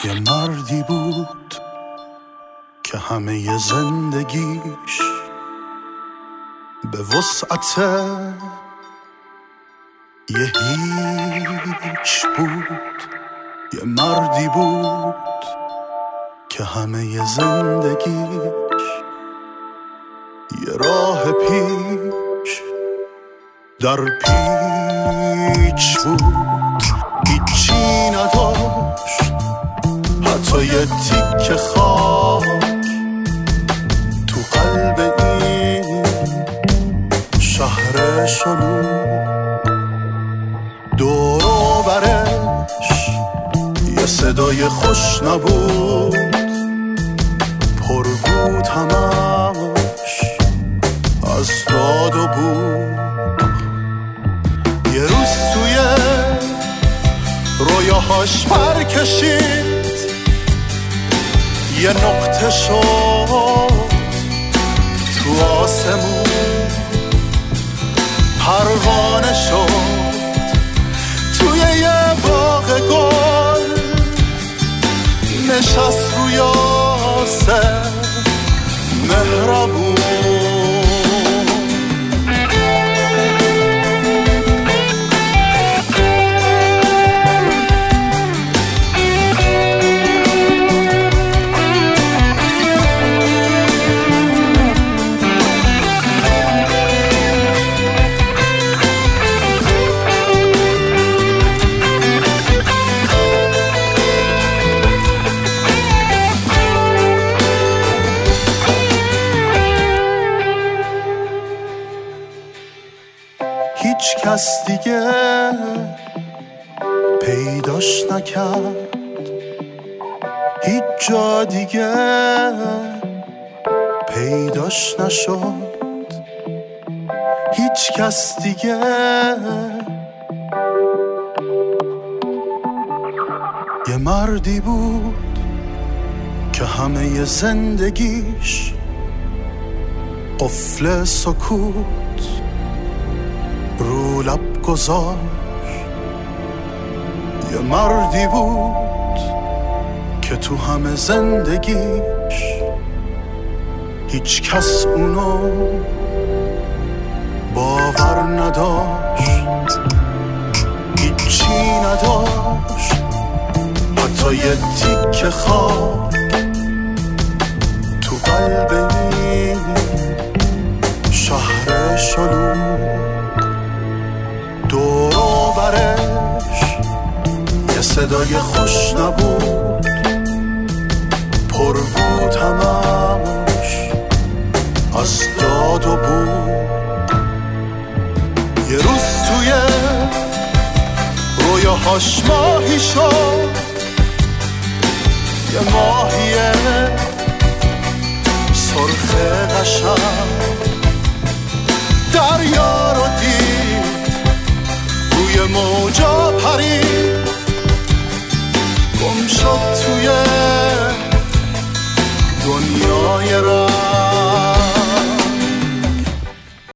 یه مردی بود که همه زندگیش به وسعت یه هیچ بود. یه مردی بود که همه زندگیش یه راه پیش در پیچ بود. هیچی نداشت حتی یه تیکه خاک تو قلب این شهر شلوغ. دور و برش یه صدای خوش نبود، پر بود همش از داد و بود. یه روز توی رویاهاش پر کشید، یه نقطه شد تو آسمون، پروانه شد توی یه باغ گل، نشست روی آسه مهربون. هیچ کس دیگه پیداش نکرد، هیچ جا دیگه پیداش نشد. هیچ کس دیگه یه مردی بود که همه زندگیش قفل سکوت رو لب گذاشت. یه مردی بود که تو همه زندگیش هیچ کس اونو باور نداشت، هیچی نداشت حتی یه تیکه خاک تو قلب این شهر شلوغ. دور و برش یه صدای خوش نبود، پر بود همش از داد و بود. یه روز توی رویاهاش ماهی شد، یه ماهی سرخ قشنگ، دریا رو دید روی موجا